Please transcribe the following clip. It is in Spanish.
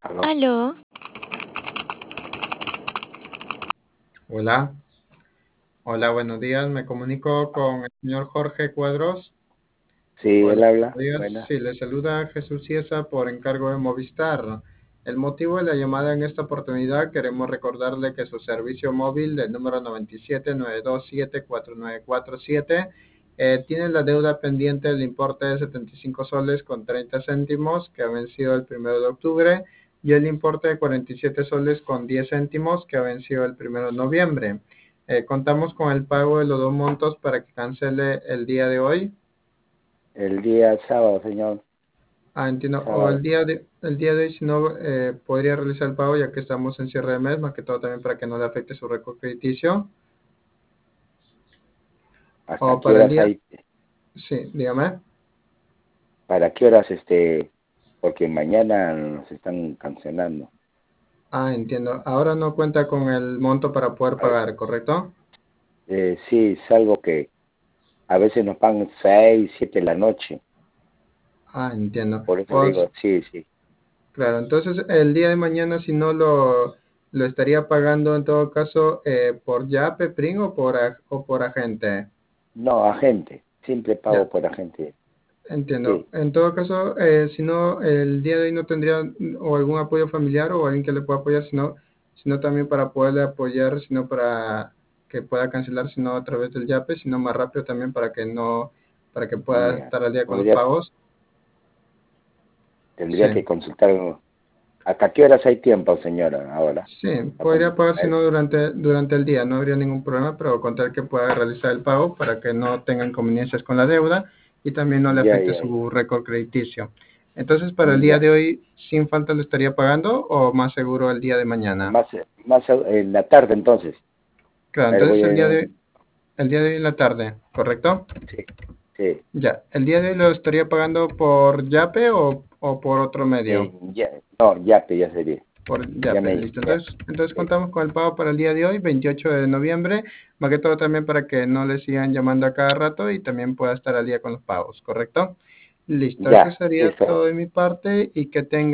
Aló. Aló, Hola, hola, buenos días. Me comunico con el señor Jorge Cuadros. sí, Hola, él habla. buenos días. Buenas. Sí, le saluda Jesús Ciesa por encargo de Movistar. El motivo de la llamada en esta oportunidad, queremos recordarle que su servicio móvil del número 97-927-4947 tiene la deuda pendiente del importe de 75 soles con 30 céntimos que ha vencido el 1 de octubre y el importe de 47 soles con 10 céntimos que ha vencido el 1 de noviembre. Contamos con el pago de los dos montos para que cancele el día de hoy. El día sábado, señor. Entiendo. O Sábado. el día de hoy, si no, podría realizar el pago ya que estamos en cierre de mes, más que todo también para que no le afecte su récord crediticio. ¿Hasta O qué para el horas día, hay? sí, dígame. ¿Para qué horas Porque mañana nos están cancelando. Entiendo. Ahora no cuenta con el monto para poder Ay, pagar, ¿correcto? sí, salvo que a veces nos pagan 6, 7 de la noche. Entiendo. Por eso le digo, sí, sí. Claro, entonces el día de mañana, si no lo estaría pagando en todo caso por Yape, PRIN o por agente. No, agente. Siempre pago Ya. por agente. Entiendo. Sí, En todo caso, si no, el día de hoy no tendría o algún apoyo familiar o alguien que le pueda apoyar, sino también para poderle apoyar, sino para que pueda cancelar, sino a través del Yape, sino más rápido también para que no, para que pueda ya. estar al día con los Podría, pagos. Sí, tendría que consultar. ¿Hasta qué horas hay tiempo, señora, ahora? sí, Hasta podría pagar, a sino durante el día, no habría ningún problema, pero con tal que pueda realizar el pago para que no tenga inconveniencias con la deuda y también no le Ya, afecte ya, su récord crediticio. Entonces, para el día ya. de hoy, ¿sin falta lo estaría pagando o más seguro el día de mañana? Más en la tarde entonces. Claro, A ver, entonces el día de hoy en la tarde, ¿correcto? sí, sí, Ya, ¿el día de hoy lo estaría pagando por Yape o por otro medio? ya, no, Yape ya sería, Por ya Yape, me, listo. ya, Entonces sí, contamos con el pago para el día de hoy, 28 de noviembre, más que todo también para que no le sigan llamando a cada rato y también pueda estar al día con los pagos, ¿correcto? Listo, eso ya, sería eso. todo de mi parte y que tenga